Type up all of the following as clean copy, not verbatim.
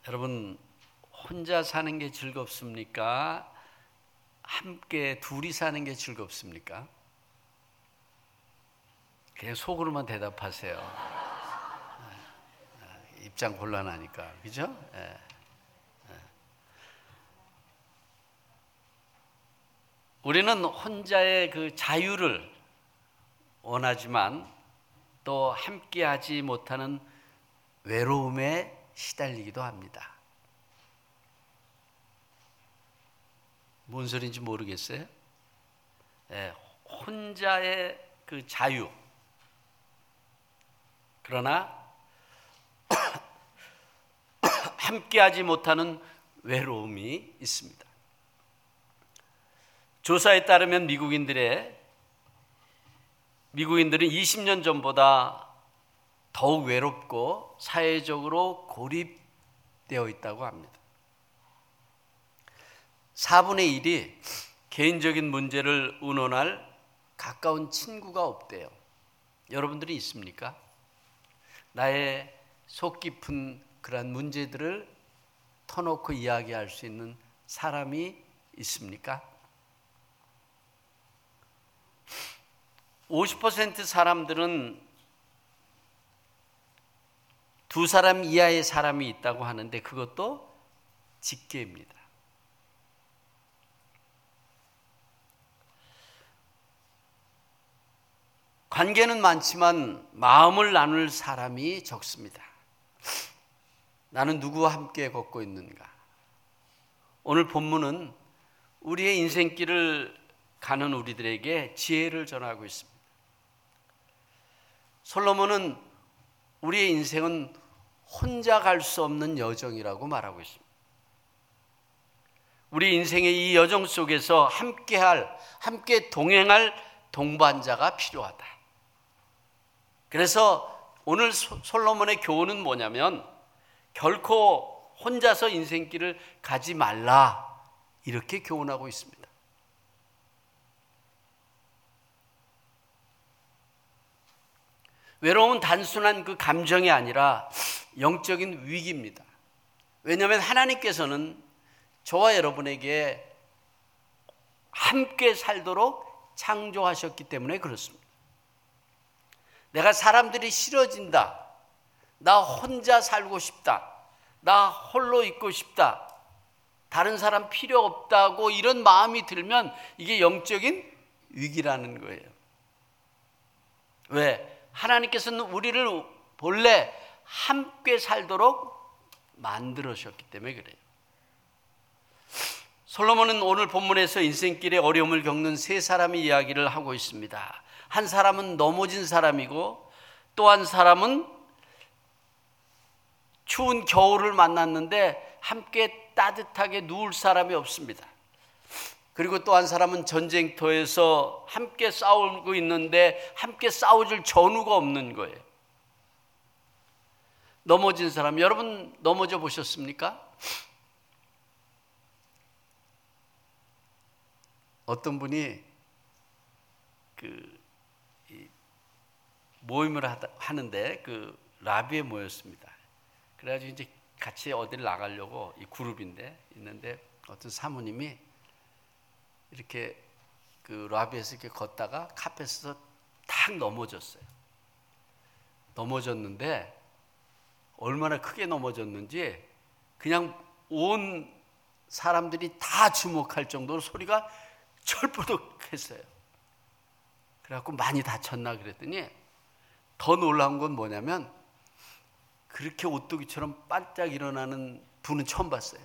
여러분, 혼자 사는 게 즐겁습니까? 함께 둘이 사는 게 즐겁습니까? 그냥 속으로만 대답하세요. 입장 곤란하니까, 그죠? 우리는 혼자의 그 자유를 원하지만 또 함께하지 못하는 외로움에 시달리기도 합니다. 뭔 소리인지 모르겠어요? 혼자의 그 자유, 그러나 함께하지 못하는 외로움이 있습니다. 조사에 따르면 미국인들은 20년 전보다 더욱 외롭고 사회적으로 고립되어 있다고 합니다. 4분의 1이 개인적인 문제를 의논할 가까운 친구가 없대요. 여러분들이 있습니까? 나의 속 깊은 그러한 문제들을 터놓고 이야기할 수 있는 사람이 있습니까? 50% 사람들은 두 사람 이하의 사람이 있다고 하는데 그것도 직계입니다. 관계는 많지만 마음을 나눌 사람이 적습니다. 나는 누구와 함께 걷고 있는가? 오늘 본문은 우리의 인생길을 가는 우리들에게 지혜를 전하고 있습니다. 솔로몬은 우리의 인생은 혼자 갈 수 없는 여정이라고 말하고 있습니다. 우리 인생의 이 여정 속에서 함께 동행할 동반자가 필요하다. 그래서 오늘 솔로몬의 교훈은 뭐냐면 결코 혼자서 인생길을 가지 말라, 이렇게 교훈하고 있습니다. 외로움은 단순한 그 감정이 아니라 영적인 위기입니다. 왜냐하면 하나님께서는 저와 여러분에게 함께 살도록 창조하셨기 때문에 그렇습니다. 내가 사람들이 싫어진다, 나 혼자 살고 싶다, 나 홀로 있고 싶다, 다른 사람 필요 없다고 이런 마음이 들면 이게 영적인 위기라는 거예요. 왜? 하나님께서는 우리를 본래 함께 살도록 만들으셨기 때문에 그래요. 솔로몬은 오늘 본문에서 인생길에 어려움을 겪는 세 사람의 이야기를 하고 있습니다. 한 사람은 넘어진 사람이고 또 한 사람은 추운 겨울을 만났는데 함께 따뜻하게 누울 사람이 없습니다. 그리고 또 한 사람은 전쟁터에서 함께 싸우고 있는데 함께 싸워줄 전우가 없는 거예요. 넘어진 사람, 여러분 넘어져 보셨습니까? 어떤 분이 모임을 하는데 라비에 모였습니다. 그래가지고 이제 같이 어디를 나가려고 이 그룹인데 있는데 어떤 사모님이 이렇게 라비에서 이렇게 걷다가 카펫에서 탁 넘어졌어요. 넘어졌는데 얼마나 크게 넘어졌는지 그냥 온 사람들이 다 주목할 정도로 소리가 철부덕했어요. 그래갖고 많이 다쳤나 그랬더니 더 놀라운 건 뭐냐면 그렇게 오뚜기처럼 반짝 일어나는 분은 처음 봤어요.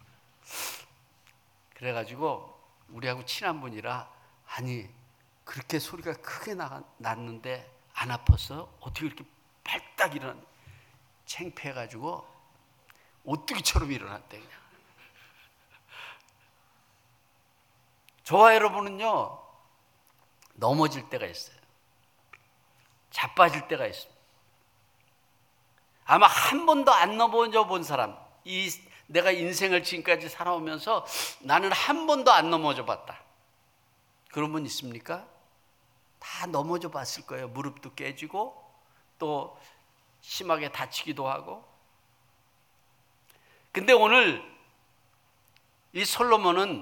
그래가지고 우리하고 친한 분이라 아니 그렇게 소리가 크게 났는데 안 아팠어? 어떻게 이렇게 발딱 일어나? 창피해가지고 오뚜기처럼 일어났대 그냥. 저와 여러분은요 넘어질 때가 있어요. 자빠질 때가 있습니다. 아마 한 번도 안 넘어져 본 사람, 내가 인생을 지금까지 살아오면서 나는 한 번도 안 넘어져 봤다, 그런 분 있습니까? 다 넘어져 봤을 거예요. 무릎도 깨지고 또 심하게 다치기도 하고. 근데 오늘 이 솔로몬은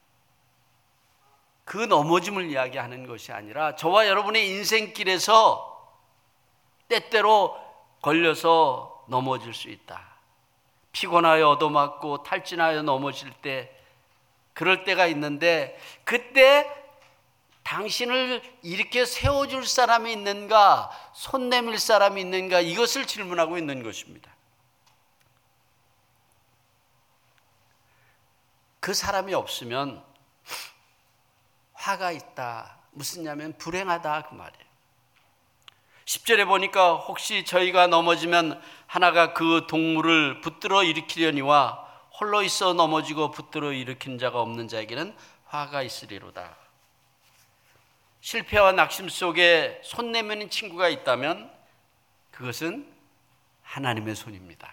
그 넘어짐을 이야기하는 것이 아니라 저와 여러분의 인생길에서 때때로 걸려서 넘어질 수 있다. 피곤하여 얻어맞고 탈진하여 넘어질 때, 그럴 때가 있는데 그때 당신을 이렇게 세워줄 사람이 있는가, 손 내밀 사람이 있는가, 이것을 질문하고 있는 것입니다. 그 사람이 없으면 화가 있다. 무슨 냐면 불행하다 그 말이에요. 10절에 보니까 혹시 저희가 넘어지면 하나가 그 동물을 붙들어 일으키려니와 홀로 있어 넘어지고 붙들어 일으킨 자가 없는 자에게는 화가 있으리로다. 실패와 낙심 속에 손 내미는 친구가 있다면 그것은 하나님의 손입니다.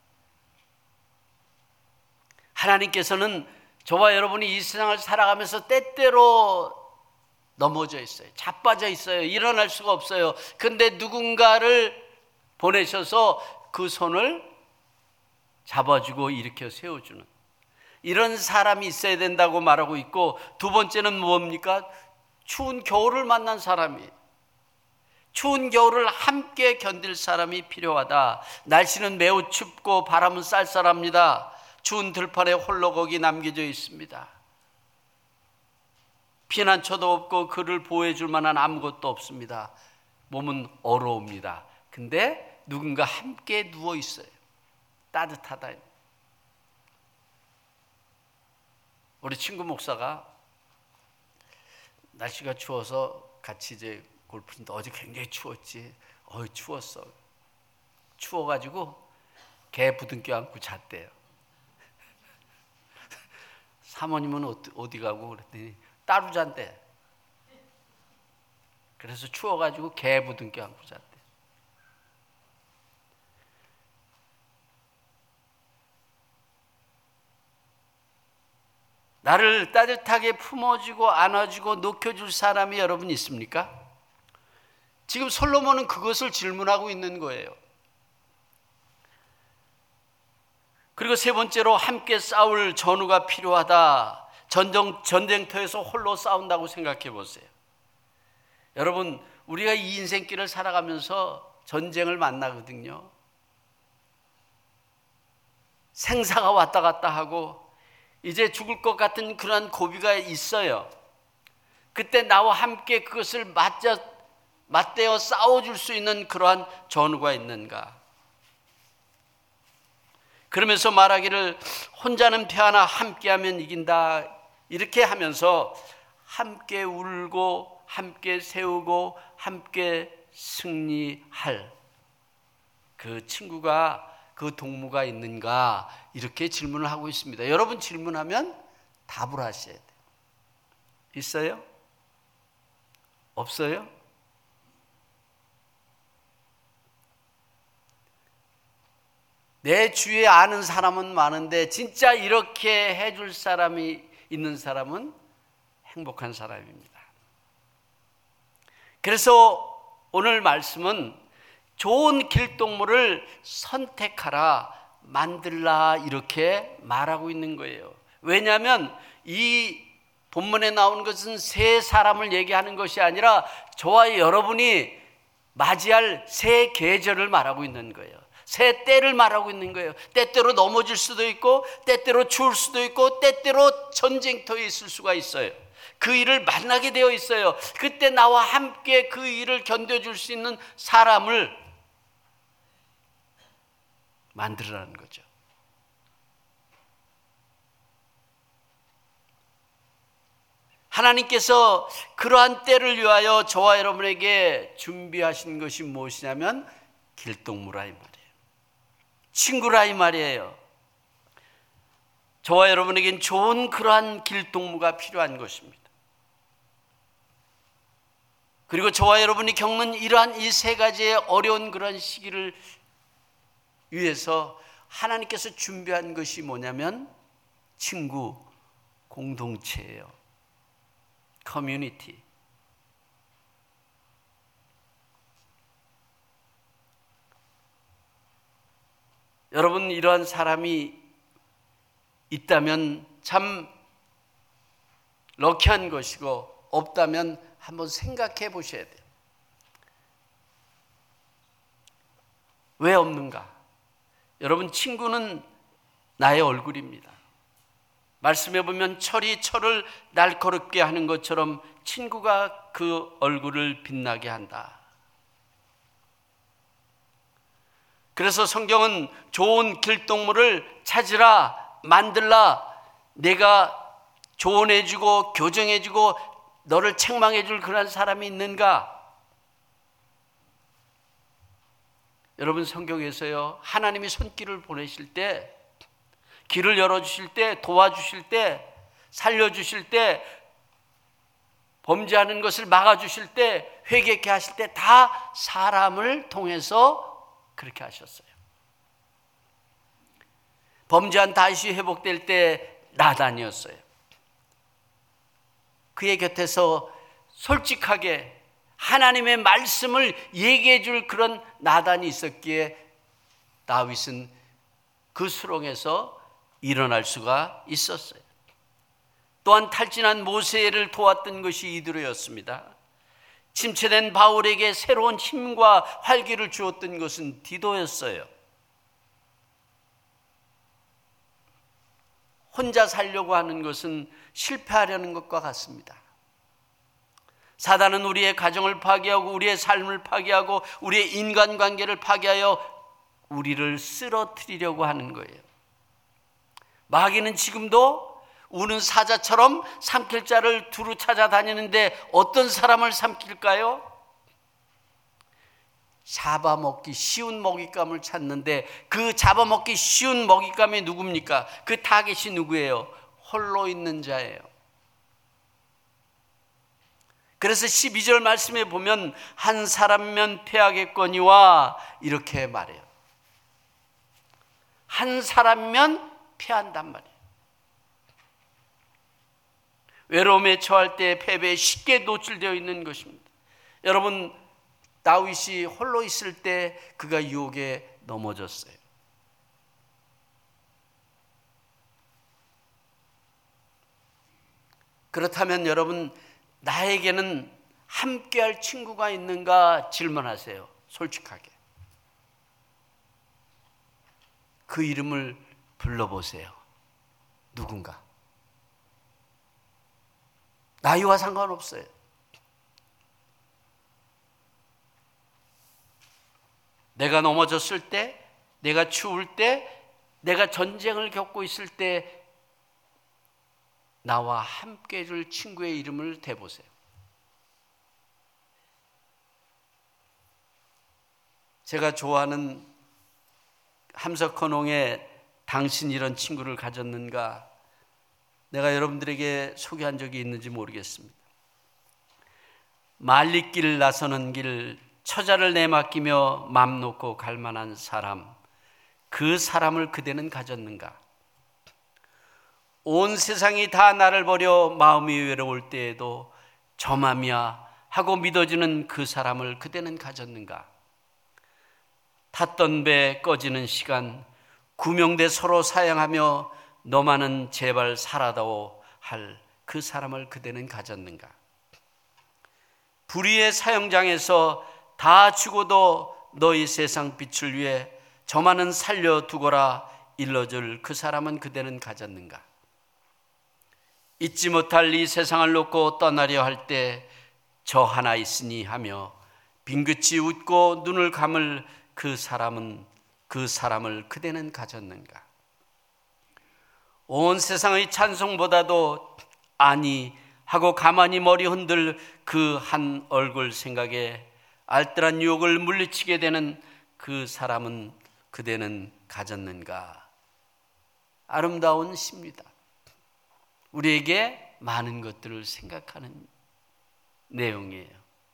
하나님께서는 저와 여러분이 이 세상을 살아가면서 때때로 넘어져 있어요. 자빠져 있어요. 일어날 수가 없어요. 그런데 누군가를 보내셔서 그 손을 잡아주고 일으켜 세워주는 이런 사람이 있어야 된다고 말하고 있고, 두 번째는 뭡니까? 추운 겨울을 만난 사람이, 추운 겨울을 함께 견딜 사람이 필요하다. 날씨는 매우 춥고 바람은 쌀쌀합니다. 추운 들판에 홀로 거기 남겨져 있습니다. 피난처도 없고 그를 보호해줄 만한 아무것도 없습니다. 몸은 얼어옵니다. 근데 누군가 함께 누워 있어요. 따뜻하다. 우리 친구 목사가 날씨가 추워서 같이 이제 골프인데 어제 굉장히 추웠지. 추웠어. 추워가지고 개 부둥켜 안고 잤대요. 사모님은 어디 가고 그랬더니 따로 잔대. 그래서 추워가지고 개 부둥켜 안고 잤대. 나를 따뜻하게 품어주고 안아주고 녹여줄 사람이 여러분 있습니까? 지금 솔로몬은 그것을 질문하고 있는 거예요. 그리고 세 번째로 함께 싸울 전우가 필요하다. 전쟁터에서 홀로 싸운다고 생각해 보세요. 여러분, 우리가 이 인생길을 살아가면서 전쟁을 만나거든요. 생사가 왔다 갔다 하고 이제 죽을 것 같은 그런 고비가 있어요. 그때 나와 함께 그것을 맞대어 싸워줄 수 있는 그러한 전우가 있는가? 그러면서 말하기를 혼자는 패하나 함께하면 이긴다. 이렇게 하면서 함께 울고 함께 세우고 함께 승리할 그 친구가, 그 동무가 있는가? 이렇게 질문을 하고 있습니다. 여러분 질문하면 답을 하셔야 돼요. 있어요? 없어요? 내 주위에 아는 사람은 많은데 진짜 이렇게 해줄 사람이 있는 사람은 행복한 사람입니다. 그래서 오늘 말씀은 좋은 길동무를 선택하라, 만들라 이렇게 말하고 있는 거예요. 왜냐하면 이 본문에 나오는 것은 새 사람을 얘기하는 것이 아니라 저와 여러분이 맞이할 새 계절을 말하고 있는 거예요. 새 때를 말하고 있는 거예요. 때때로 넘어질 수도 있고 때때로 추울 수도 있고 때때로 전쟁터에 있을 수가 있어요. 그 일을 만나게 되어 있어요. 그때 나와 함께 그 일을 견뎌줄 수 있는 사람을 만들으라는 거죠. 하나님께서 그러한 때를 위하여 저와 여러분에게 준비하신 것이 무엇이냐면 길동무라 이 말이에요. 친구라 이 말이에요. 저와 여러분에겐 좋은 그러한 길동무가 필요한 것입니다. 그리고 저와 여러분이 겪는 이러한 이 세 가지의 어려운 그런 시기를 위해서 하나님께서 준비한 것이 뭐냐면 친구, 공동체예요. 커뮤니티. 여러분 이러한 사람이 있다면 참 럭키한 것이고 없다면 한번 생각해 보셔야 돼요. 왜 없는가? 여러분, 친구는 나의 얼굴입니다. 말씀해 보면 철이 철을 날카롭게 하는 것처럼 친구가 그 얼굴을 빛나게 한다. 그래서 성경은 좋은 길동무를 찾으라, 만들라, 내가 조언해주고 교정해주고 너를 책망해줄 그런 사람이 있는가? 여러분, 성경에서요, 하나님이 손길을 보내실 때, 길을 열어주실 때, 도와주실 때, 살려주실 때, 범죄하는 것을 막아주실 때, 회개케 하실 때 다 사람을 통해서 그렇게 하셨어요. 범죄한 다윗이 회복될 때 나단이었어요. 그의 곁에서 솔직하게 하나님의 말씀을 얘기해 줄 그런 나단이 있었기에 다윗은 그 수렁에서 일어날 수가 있었어요. 또한 탈진한 모세를 도왔던 것이 이드로였습니다. 침체된 바울에게 새로운 힘과 활기를 주었던 것은 디도였어요. 혼자 살려고 하는 것은 실패하려는 것과 같습니다. 사단은 우리의 가정을 파괴하고 우리의 삶을 파괴하고 우리의 인간관계를 파괴하여 우리를 쓰러뜨리려고 하는 거예요. 마귀는 지금도 우는 사자처럼 삼킬 자를 두루 찾아다니는데 어떤 사람을 삼킬까요? 잡아먹기 쉬운 먹잇감을 찾는데 그 잡아먹기 쉬운 먹잇감이 누굽니까? 그 타겟이 누구예요? 홀로 있는 자예요. 그래서 12절 말씀에 보면 한 사람면 패하겠거니와 이렇게 말해요. 한 사람면 패한단 말이에요. 외로움에 처할 때 패배에 쉽게 노출되어 있는 것입니다. 여러분, 다윗이 홀로 있을 때 그가 유혹에 넘어졌어요. 그렇다면 여러분, 나에게는 함께할 친구가 있는가 질문하세요. 솔직하게. 그 이름을 불러보세요. 누군가. 나이와 상관없어요. 내가 넘어졌을 때, 내가 추울 때, 내가 전쟁을 겪고 있을 때 나와 함께 해줄 친구의 이름을 대보세요. 제가 좋아하는 함석헌홍의 당신 이런 친구를 가졌는가, 내가 여러분들에게 소개한 적이 있는지 모르겠습니다. 말리길 나서는 길, 처자를 내맡기며 맘 놓고 갈 만한 사람, 그 사람을 그대는 가졌는가? 온 세상이 다 나를 버려 마음이 외로울 때에도 저맘이야 하고 믿어주는 그 사람을 그대는 가졌는가? 탔던 배 꺼지는 시간, 구명대 서로 사양하며 너만은 제발 살아다오 할 그 사람을 그대는 가졌는가? 불의의 사형장에서 다 죽어도 너희 세상 빛을 위해 저만은 살려두거라 일러줄 그 사람은 그대는 가졌는가? 잊지 못할 이 세상을 놓고 떠나려 할 때 저 하나 있으니 하며 빙긋이 웃고 눈을 감을 그 사람을 그대는 가졌는가? 온 세상의 찬송보다도 아니 하고 가만히 머리 흔들 그 한 얼굴 생각에 알뜰한 유혹을 물리치게 되는 그 사람은 그대는 가졌는가? 아름다운 시입니다. 우리에게 많은 것들을 생각하는 내용이에요.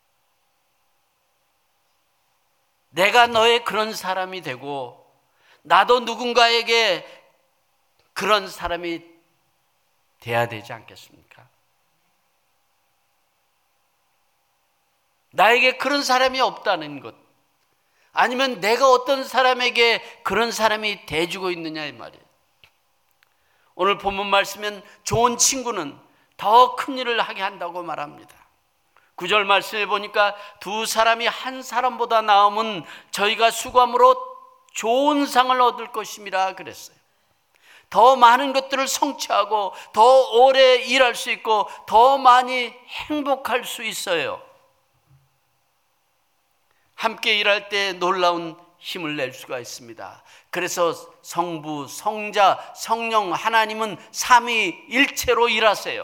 내가 너의 그런 사람이 되고 나도 누군가에게 그런 사람이 돼야 되지 않겠습니까? 나에게 그런 사람이 없다는 것, 아니면 내가 어떤 사람에게 그런 사람이 돼주고 있느냐 이 말이에요. 오늘 본문 말씀은 좋은 친구는 더 큰 일을 하게 한다고 말합니다. 9절 말씀에 보니까 두 사람이 한 사람보다 나으면 저희가 수고함으로 좋은 상을 얻을 것임이라 그랬어요. 더 많은 것들을 성취하고 더 오래 일할 수 있고 더 많이 행복할 수 있어요. 함께 일할 때 놀라운 힘을 낼 수가 있습니다. 그래서 성부, 성자, 성령 하나님은 삼위일체로 일하세요.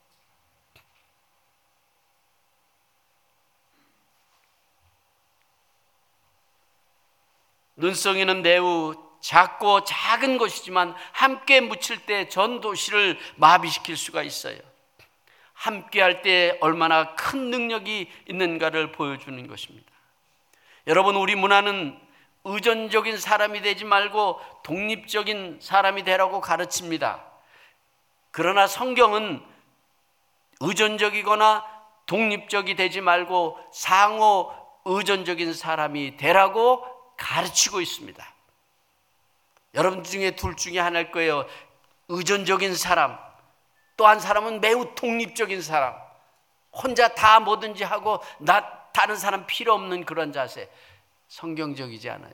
눈송이는 매우 작고 작은 것이지만 함께 묻힐 때 전 도시를 마비시킬 수가 있어요. 함께 할 때 얼마나 큰 능력이 있는가를 보여주는 것입니다. 여러분, 우리 문화는 의존적인 사람이 되지 말고 독립적인 사람이 되라고 가르칩니다. 그러나 성경은 의존적이거나 독립적이 되지 말고 상호 의존적인 사람이 되라고 가르치고 있습니다. 여러분 중에 둘 중에 하나일 거예요. 의존적인 사람, 또 한 사람은 매우 독립적인 사람, 혼자 다 뭐든지 하고 다른 사람 필요 없는 그런 자세. 성경적이지 않아요.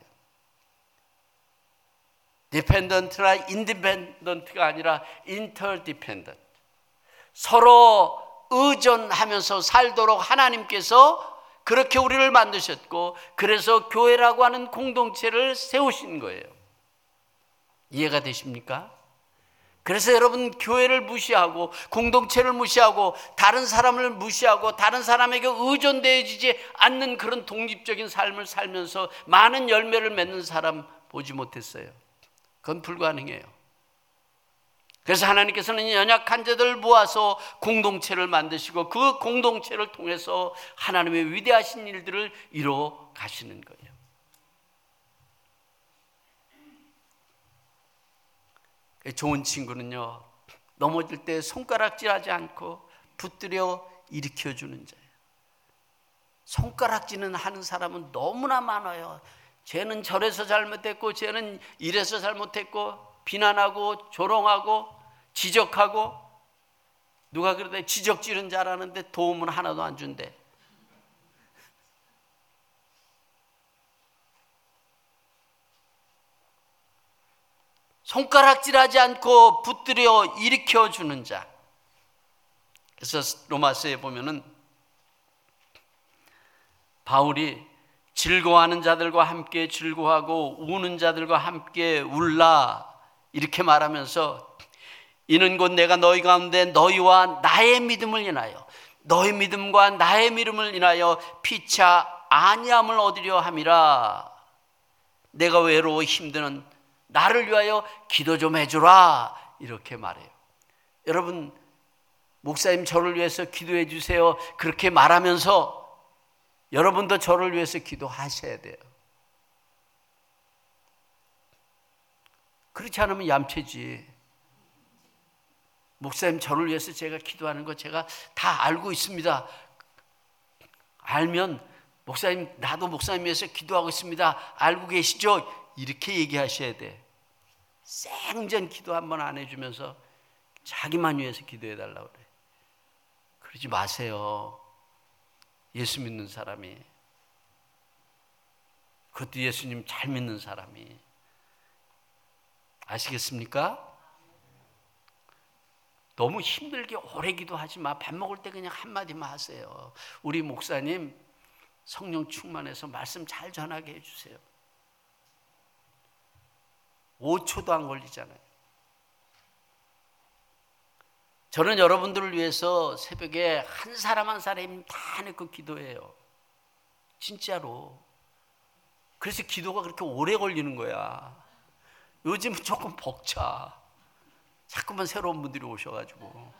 디펜던트나 인디펜던트가 아니라 인터디펜던트. 서로 의존하면서 살도록 하나님께서 그렇게 우리를 만드셨고, 그래서 교회라고 하는 공동체를 세우신 거예요. 이해가 되십니까? 그래서 여러분, 교회를 무시하고 공동체를 무시하고 다른 사람을 무시하고 다른 사람에게 의존되어지지 않는 그런 독립적인 삶을 살면서 많은 열매를 맺는 사람 보지 못했어요. 그건 불가능해요. 그래서 하나님께서는 연약한 자들을 모아서 공동체를 만드시고 그 공동체를 통해서 하나님의 위대하신 일들을 이루어 가시는 거예요. 좋은 친구는요, 넘어질 때 손가락질하지 않고 붙들여 일으켜주는 자예요. 손가락질은 하는 사람은 너무나 많아요. 쟤는 저래서 잘못했고 쟤는 이래서 잘못했고, 비난하고 조롱하고 지적하고, 누가 그러대 지적질은 잘하는데 도움은 하나도 안 준대. 손가락질하지 않고 붙들여 일으켜주는 자. 그래서 로마서에 보면은 바울이 즐거워하는 자들과 함께 즐거워하고 우는 자들과 함께 울라 이렇게 말하면서, 이는 곧 내가 너희 가운데 너희와 나의 믿음을 인하여, 너희 믿음과 나의 믿음을 인하여 피차 안위함을 얻으려 함이라. 내가 외로워 힘드는 나를 위하여 기도 좀 해주라 이렇게 말해요. 여러분, 목사님 저를 위해서 기도해 주세요 그렇게 말하면서 여러분도 저를 위해서 기도하셔야 돼요. 그렇지 않으면 얌체지. 목사님 저를 위해서 제가 기도하는 거 제가 다 알고 있습니다. 알면 목사님 나도 목사님 위해서 기도하고 있습니다. 알고 계시죠? 이렇게 얘기하셔야 돼. 생전 기도 한번 안 해주면서 자기만 위해서 기도해달라고 그래. 그러지 마세요. 예수 믿는 사람이, 그것도 예수님 잘 믿는 사람이. 아시겠습니까? 너무 힘들게 오래 기도하지 마. 밥 먹을 때 그냥 한마디만 하세요. 우리 목사님 성령 충만해서 말씀 잘 전하게 해주세요. 5초도 안 걸리잖아요. 저는 여러분들을 위해서 새벽에 한 사람 한 사람 다 내고 기도해요. 진짜로. 그래서 기도가 그렇게 오래 걸리는 거야. 요즘은 조금 벅차. 자꾸만 새로운 분들이 오셔가지고.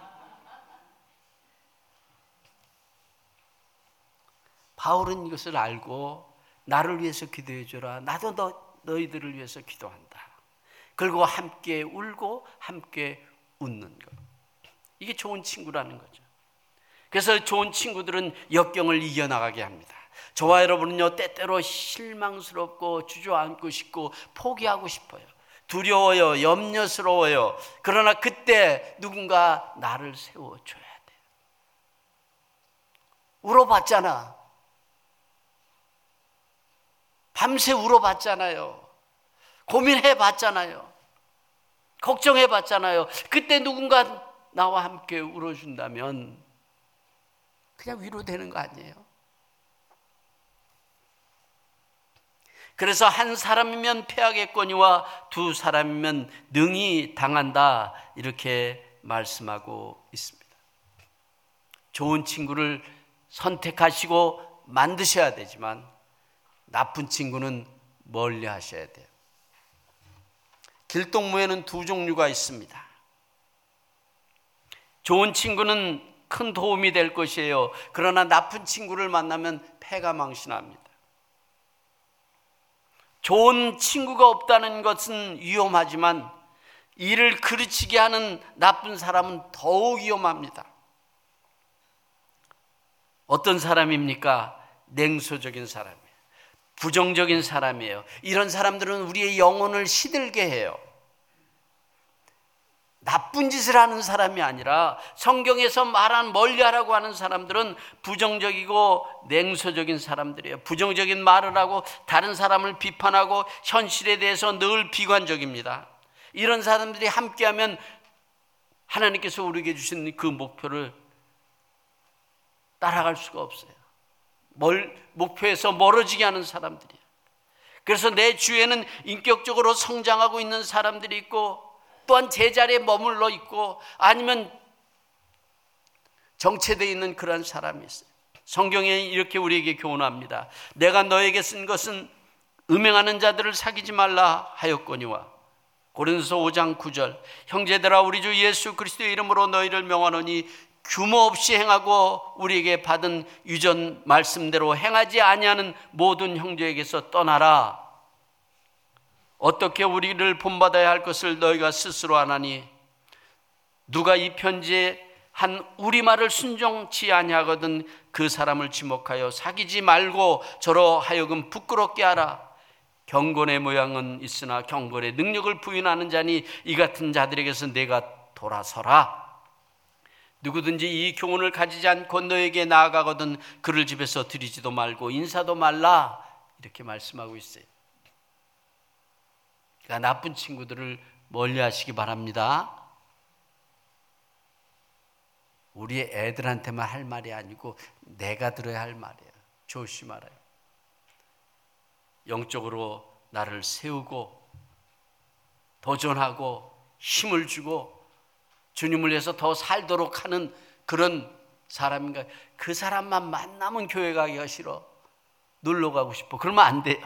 바울은 이것을 알고 나를 위해서 기도해 주라. 나도 너희들을 위해서 기도한다. 그리고 함께 울고 함께 웃는 것. 이게 좋은 친구라는 거죠. 그래서 좋은 친구들은 역경을 이겨나가게 합니다. 저와 여러분은요, 때때로 실망스럽고 주저앉고 싶고 포기하고 싶어요. 두려워요. 염려스러워요. 그러나 그때 누군가 나를 세워줘야 돼. 울어봤잖아. 밤새 울어봤잖아요. 고민해봤잖아요. 걱정해봤잖아요. 그때 누군가 나와 함께 울어준다면 그냥 위로되는 거 아니에요? 그래서 한 사람이면 패하겠거니와 두 사람이면 능히 당한다, 이렇게 말씀하고 있습니다. 좋은 친구를 선택하시고 만드셔야 되지만 나쁜 친구는 멀리 하셔야 돼요. 길동무에는 두 종류가 있습니다. 좋은 친구는 큰 도움이 될 것이에요. 그러나 나쁜 친구를 만나면 패가 망신합니다. 좋은 친구가 없다는 것은 위험하지만 이를 그르치게 하는 나쁜 사람은 더욱 위험합니다. 어떤 사람입니까? 냉소적인 사람이에요. 부정적인 사람이에요. 이런 사람들은 우리의 영혼을 시들게 해요. 나쁜 짓을 하는 사람이 아니라 성경에서 말한 멀리하라고 하는 사람들은 부정적이고 냉소적인 사람들이에요. 부정적인 말을 하고 다른 사람을 비판하고 현실에 대해서 늘 비관적입니다. 이런 사람들이 함께하면 하나님께서 우리에게 주신 그 목표를 따라갈 수가 없어요. 목표에서 멀어지게 하는 사람들이에요. 그래서 내 주위에는 인격적으로 성장하고 있는 사람들이 있고 또한 제자리에 머물러 있고 아니면 정체되어 있는 그런 사람이 있어요. 성경에 이렇게 우리에게 교훈합니다. 내가 너에게 쓴 것은 음행하는 자들을 사귀지 말라 하였거니와. 고린도서 5장 9절. 형제들아 우리 주 예수 그리스도의 이름으로 너희를 명하노니 규모 없이 행하고 우리에게 받은 유전 말씀대로 행하지 아니하는 모든 형제에게서 떠나라. 어떻게 우리를 본받아야 할 것을 너희가 스스로 아나니 누가 이 편지에 한 우리 말을 순종치 아니하거든 그 사람을 지목하여 사귀지 말고 저로 하여금 부끄럽게 하라. 경건의 모양은 있으나 경건의 능력을 부인하는 자니 이 같은 자들에게서 내가 돌아서라. 누구든지 이 교훈을 가지지 않고 너에게 나아가거든 그를 집에서 들이지도 말고 인사도 말라. 이렇게 말씀하고 있어요. 그러니까 나쁜 친구들을 멀리 하시기 바랍니다. 우리 애들한테만 할 말이 아니고 내가 들어야 할 말이에요. 조심하라요. 영적으로 나를 세우고 도전하고 힘을 주고 주님을 위해서 더 살도록 하는 그런 사람인가? 그 사람만 만나면 교회 가기가 싫어. 놀러 가고 싶어. 그러면 안 돼요.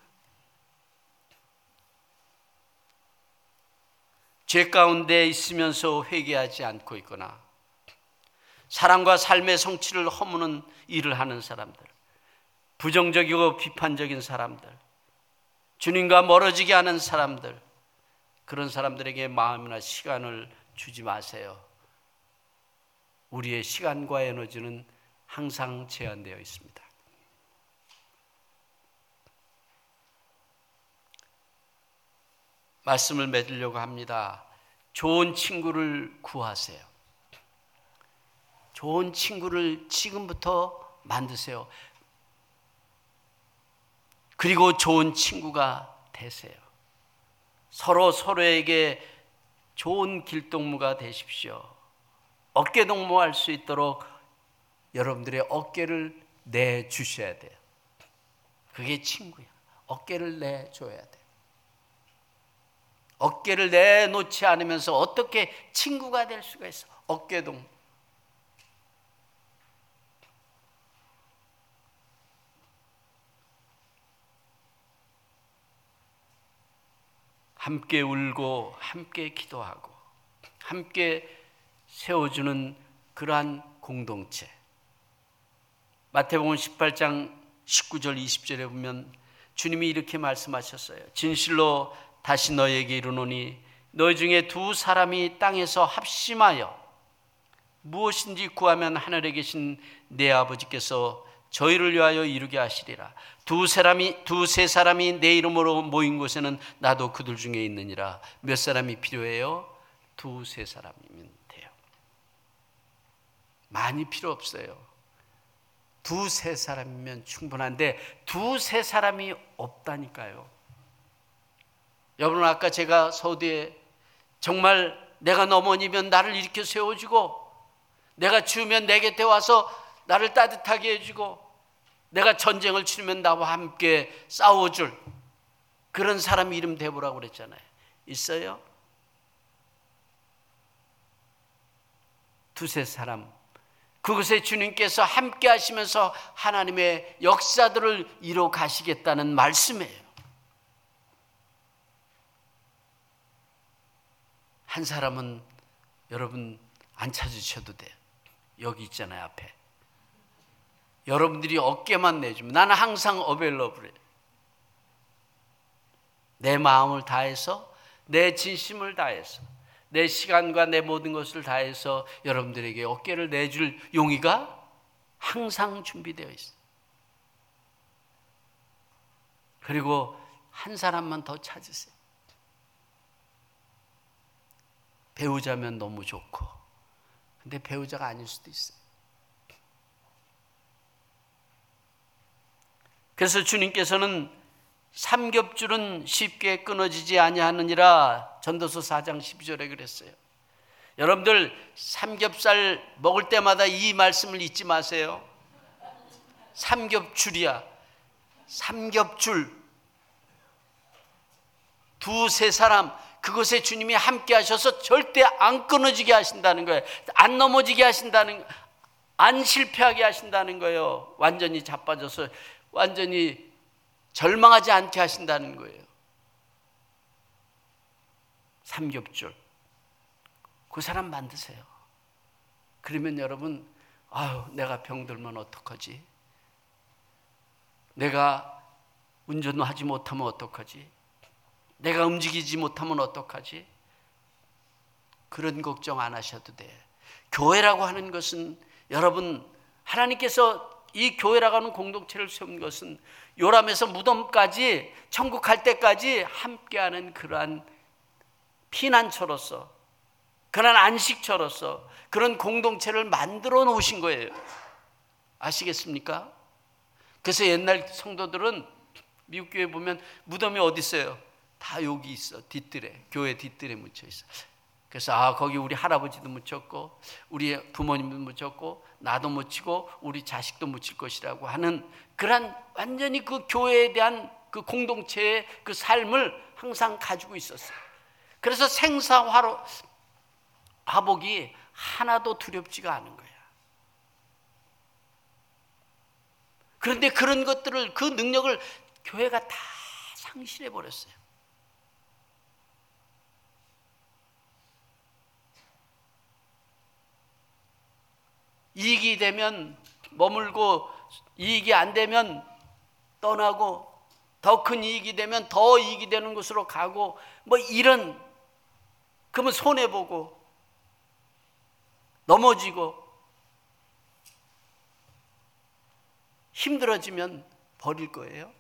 죄 가운데 있으면서 회개하지 않고 있거나 사랑과 삶의 성취를 허무는 일을 하는 사람들, 부정적이고 비판적인 사람들, 주님과 멀어지게 하는 사람들, 그런 사람들에게 마음이나 시간을 주지 마세요. 우리의 시간과 에너지는 항상 제한되어 있습니다. 말씀을 맺으려고 합니다. 좋은 친구를 구하세요. 좋은 친구를 지금부터 만드세요. 그리고 좋은 친구가 되세요. 서로 서로에게 좋은 길동무가 되십시오. 어깨동무할 수 있도록 여러분들의 어깨를 내주셔야 돼요. 그게 친구야. 어깨를 내줘야 돼요. 어깨를 내놓지 않으면서 어떻게 친구가 될 수가 있어? 어깨동. 함께 울고 함께 기도하고 함께 세워주는 그러한 공동체. 마태복음 18장 19절 20절에 보면 주님이 이렇게 말씀하셨어요. 진실로 다시 너에게 이르노니 너희 중에 두 사람이 땅에서 합심하여 무엇인지 구하면 하늘에 계신 내 아버지께서 저희를 위하여 이루게 하시리라. 두세 사람이 내 이름으로 모인 곳에는 나도 그들 중에 있느니라. 몇 사람이 필요해요? 두세 사람이면 돼요. 많이 필요 없어요. 두세 사람이면 충분한데 두세 사람이 없다니까요. 여러분, 아까 제가 서두에 정말 내가 넘어지면 나를 일으켜 세워주고, 내가 추우면 내 곁에 와서 나를 따뜻하게 해주고, 내가 전쟁을 치르면 나와 함께 싸워줄 그런 사람 이름 대보라고 그랬잖아요. 있어요? 두세 사람. 그곳에 주님께서 함께 하시면서 하나님의 역사들을 이뤄 가시겠다는 말씀이에요. 한 사람은 여러분 안 찾으셔도 돼요. 여기 있잖아요, 앞에. 여러분들이 어깨만 내주면 나는 항상 어벨러블해요. 내 마음을 다해서, 내 진심을 다해서, 내 시간과 내 모든 것을 다해서 여러분들에게 어깨를 내줄 용의가 항상 준비되어 있어요. 그리고 한 사람만 더 찾으세요. 배우자면 너무 좋고, 근데 배우자가 아닐 수도 있어요. 그래서 주님께서는 삼겹줄은 쉽게 끊어지지 아니하느니라 전도서 4장 12절에 그랬어요. 여러분들 삼겹살 먹을 때마다 이 말씀을 잊지 마세요. 삼겹줄이야. 삼겹줄. 두세 사람, 그것에 주님이 함께 하셔서 절대 안 끊어지게 하신다는 거예요. 안 넘어지게 하신다는, 안 실패하게 하신다는 거예요. 완전히 자빠져서 완전히 절망하지 않게 하신다는 거예요. 삼겹줄. 그 사람 만드세요. 그러면 여러분, 아유, 내가 병들면 어떡하지? 내가 운전하지 못하면 어떡하지? 내가 움직이지 못하면 어떡하지? 그런 걱정 안 하셔도 돼. 교회라고 하는 것은 여러분, 하나님께서 이 교회라고 하는 공동체를 세운 것은 요람에서 무덤까지, 천국 갈 때까지 함께하는 그러한 피난처로서, 그런 안식처로서 그런 공동체를 만들어 놓으신 거예요. 아시겠습니까? 그래서 옛날 성도들은 미국 교회 보면 무덤이 어디 있어요? 다 여기 있어. 뒷뜰에, 교회 뒷뜰에 묻혀 있어. 그래서 거기 우리 할아버지도 묻혔고 우리 부모님도 묻혔고 나도 묻히고 우리 자식도 묻힐 것이라고 하는 그런 완전히 그 교회에 대한 그 공동체의 그 삶을 항상 가지고 있었어요. 그래서 생사화복이 하나도 두렵지가 않은 거야. 그런데 그런 것들을, 그 능력을 교회가 다 상실해 버렸어요. 이익이 되면 머물고, 이익이 안 되면 떠나고, 더 큰 이익이 되면 더 이익이 되는 곳으로 가고, 뭐 이런, 그러면 손해보고 넘어지고 힘들어지면 버릴 거예요?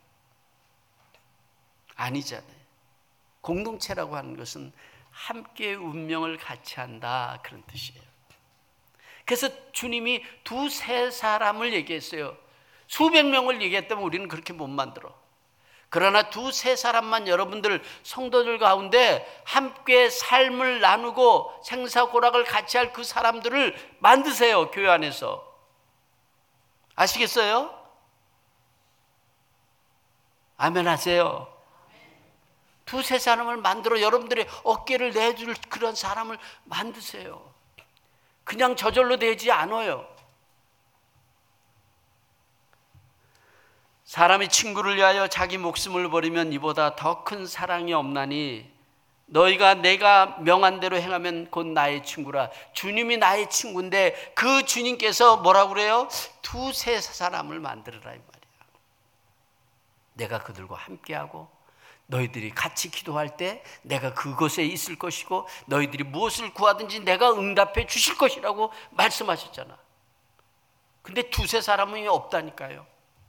아니잖아요. 공동체라고 하는 것은 함께 운명을 같이 한다, 그런 뜻이에요. 그래서 주님이 두세 사람을 얘기했어요. 수백 명을 얘기했다면 우리는 그렇게 못 만들어. 그러나 두세 사람만, 여러분들 성도들 가운데 함께 삶을 나누고 생사고락을 같이 할 그 사람들을 만드세요. 교회 안에서. 아시겠어요? 아멘 하세요. 두세 사람을 만들어 여러분들의 어깨를 내줄 그런 사람을 만드세요. 그냥 저절로 되지 않아요. 사람이 친구를 위하여 자기 목숨을 버리면 이보다 더 큰 사랑이 없나니 너희가 내가 명한 대로 행하면 곧 나의 친구라. 주님이 나의 친구인데 그 주님께서 뭐라고 그래요? 두세 사람을 만들어라 이 말이야. 내가 그들과 함께하고 너희들이 같이 기도할 때 내가 그곳에 있을 것이고 너희들이 무엇을 구하든지 내가 응답해 주실 것이라고 말씀하셨잖아. 근데 두세 사람이 없다니까요.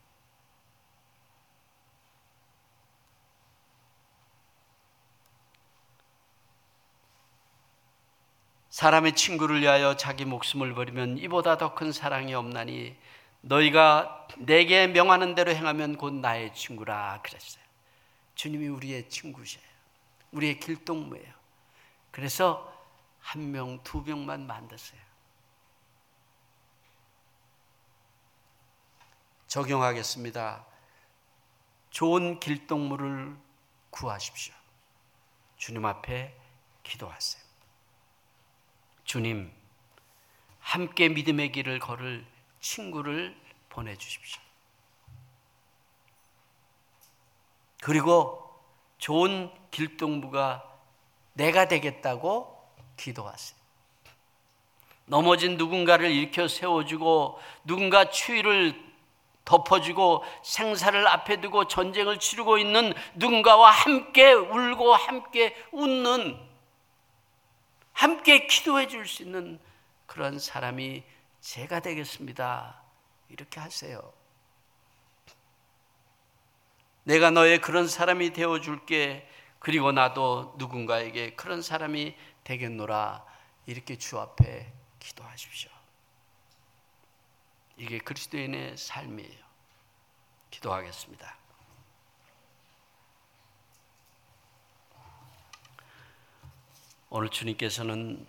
사람의 친구를 위하여 자기 목숨을 버리면 이보다 더 큰 사랑이 없나니 너희가 내게 명하는 대로 행하면 곧 나의 친구라 그랬어요. 주님이 우리의 친구셔요. 우리의 길동무예요. 그래서 한 명, 두 명만 만드세요. 적용하겠습니다. 좋은 길동무를 구하십시오. 주님 앞에 기도하세요. 주님, 함께 믿음의 길을 걸을 친구를 보내주십시오. 그리고 좋은 길동무가 내가 되겠다고 기도하세요. 넘어진 누군가를 일으켜 세워주고 누군가 추위를 덮어주고 생사를 앞에 두고 전쟁을 치르고 있는 누군가와 함께 울고 함께 웃는, 함께 기도해 줄 수 있는 그런 사람이 제가 되겠습니다. 이렇게 하세요. 내가 너의 그런 사람이 되어줄게. 그리고 나도 누군가에게 그런 사람이 되겠노라. 이렇게 주 앞에 기도하십시오. 이게 그리스도인의 삶이에요. 기도하겠습니다. 오늘 주님께서는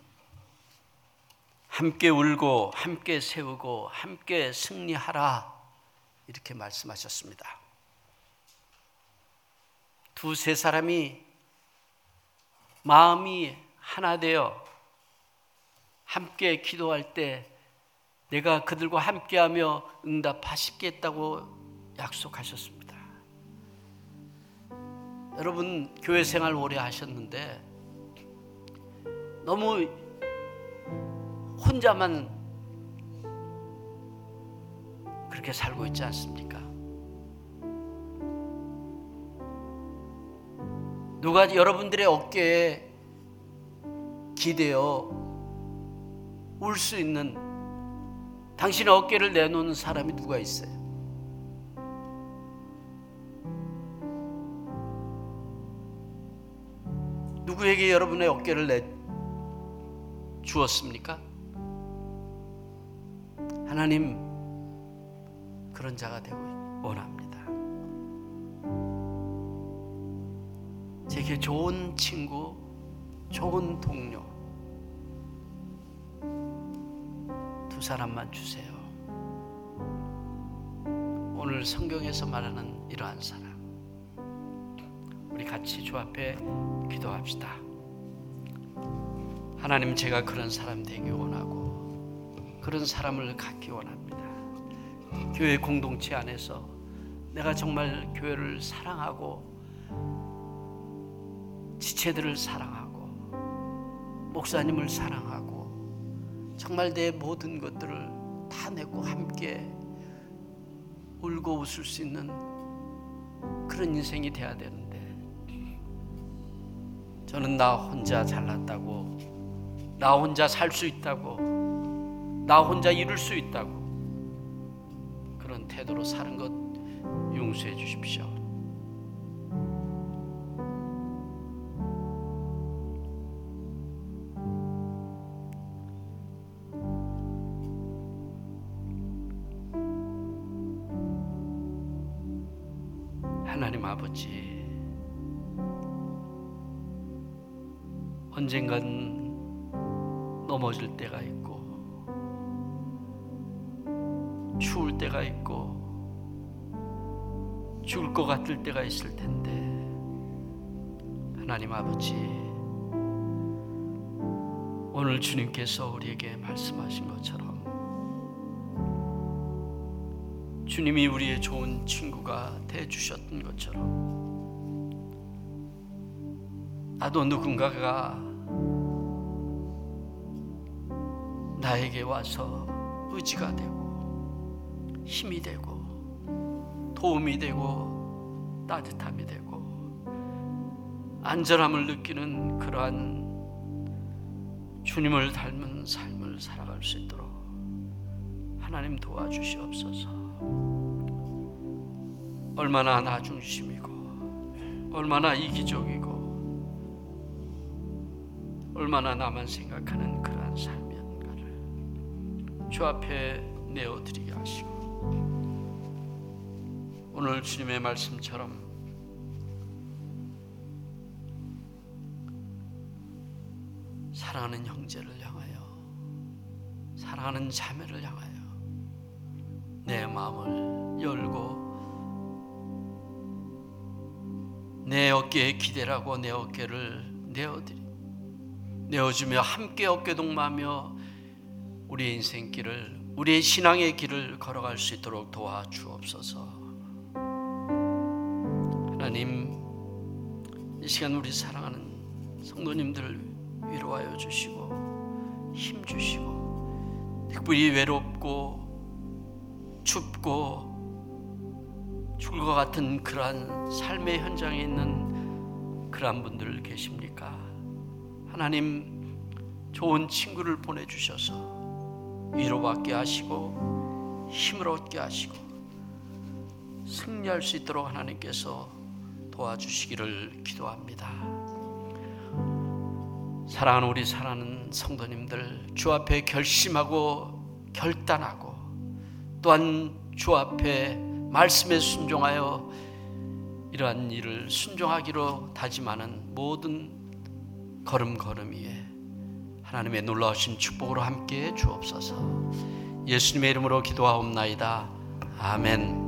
함께 울고 함께 세우고 함께 승리하라 이렇게 말씀하셨습니다. 두세 사람이 마음이 하나 되어 함께 기도할 때 내가 그들과 함께하며 응답하시겠다고 약속하셨습니다. 여러분 교회 생활 오래 하셨는데 너무 혼자만 그렇게 살고 있지 않습니까? 누가 여러분들의 어깨에 기대어 울 수 있는, 당신의 어깨를 내놓는 사람이 누가 있어요? 누구에게 여러분의 어깨를 주었습니까? 하나님 그런 자가 되고 원합니다. 제게 좋은 친구, 좋은 동료 두 사람만 주세요. 오늘 성경에서 말하는 이러한 사람, 우리 같이 주 앞에 기도합시다. 하나님, 제가 그런 사람 되기 원하고 그런 사람을 갖기 원합니다. 교회 공동체 안에서 내가 정말 교회를 사랑하고 지체들을 사랑하고 목사님을 사랑하고 정말 내 모든 것들을 다 내고 함께 울고 웃을 수 있는 그런 인생이 돼야 되는데, 저는 나 혼자 잘났다고, 나 혼자 살 수 있다고, 나 혼자 이룰 수 있다고 그런 태도로 사는 것 용서해 주십시오. 하나님 아버지, 언젠간 넘어질 때가 있고 추울 때가 있고 죽을 것 같을 때가 있을 텐데, 하나님 아버지, 오늘 주님께서 우리에게 말씀하신 것처럼 주님이 우리의 좋은 친구가 되어주셨던 것처럼 나도 누군가가 나에게 와서 의지가 되고 힘이 되고 도움이 되고 따뜻함이 되고 안전함을 느끼는 그러한 주님을 닮은 삶을 살아갈 수 있도록 하나님 도와주시옵소서. 얼마나 나중심이고 얼마나 이기적이고 얼마나 나만 생각하는 그러한 삶이었는가를 주 앞에 내어드리게 하시고, 오늘 주님의 말씀처럼 사랑하는 형제를 향하여, 사랑하는 자매를 향하여 내 마음을 열고 내 어깨에 기대라고 내 어깨를 내어주며 함께 어깨동무하며 우리의 인생길을, 우리의 신앙의 길을 걸어갈 수 있도록 도와주옵소서. 하나님, 이 시간 우리 사랑하는 성도님들을 위로하여 주시고 힘 주시고, 특별히 외롭고 춥고 죽을 것 같은 그러한 삶의 현장에 있는 그러한 분들 계십니까? 하나님, 좋은 친구를 보내주셔서 위로받게 하시고 힘을 얻게 하시고 승리할 수 있도록 하나님께서 도와주시기를 기도합니다. 사랑하는 우리 사랑하는 성도님들, 주 앞에 결심하고 결단하고 또한 주 앞에 말씀에 순종하여 이러한 일을 순종하기로 다짐하는 모든 걸음걸음 위에 하나님의 놀라우신 축복으로 함께해 주옵소서. 예수님의 이름으로 기도하옵나이다. 아멘.